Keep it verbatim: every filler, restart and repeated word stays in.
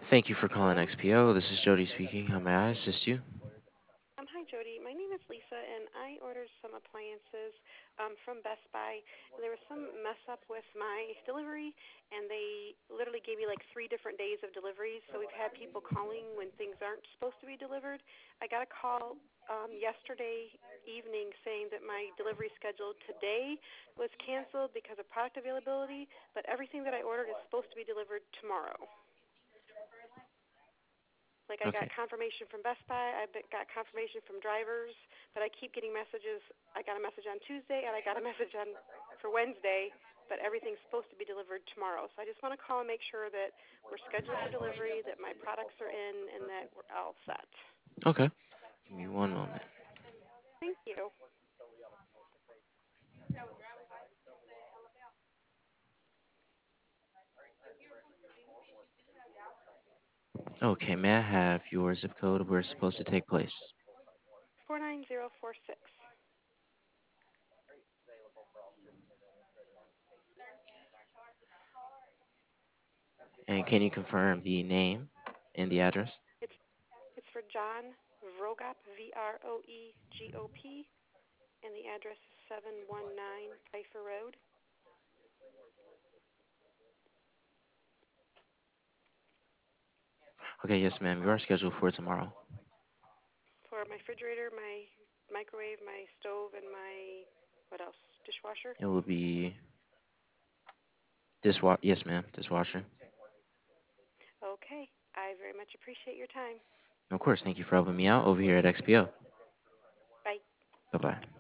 Thank you for calling Hello. X P O. This is Jody speaking. How may I assist you? Um, hi, Jody. My name is Lisa, and I ordered some appliances um, from Best Buy. And there was some mess up with my delivery, and they literally gave me like three different days of deliveries. So we've had people calling when things aren't supposed to be delivered. I got a call um, yesterday evening saying that my delivery scheduled today was canceled because of product availability, but everything that I ordered is supposed to be delivered tomorrow. Like I got Okay. confirmation from Best Buy, I got confirmation from drivers, but I keep getting messages. I got a message on Tuesday and I got a message on for Wednesday, but everything's supposed to be delivered tomorrow. So I just want to call and make sure that we're scheduled for delivery, that my products are in, and that we're all set. Okay. Give me one moment. Thank you. Okay. May I have your zip code where it's supposed to take place? four nine zero four six. And can you confirm the name and the address? It's it's for John Vrogop, V R O E G O P, and the address is seven one nine Pfeiffer Road. Okay. Yes, ma'am. You are scheduled for tomorrow. For my refrigerator, my microwave, my stove, and my, what else? Dishwasher? It will be dishwasher. Yes, ma'am. Dishwasher. Okay. I very much appreciate your time. Of course. Thank you for helping me out over here at X P O. Bye. Bye bye.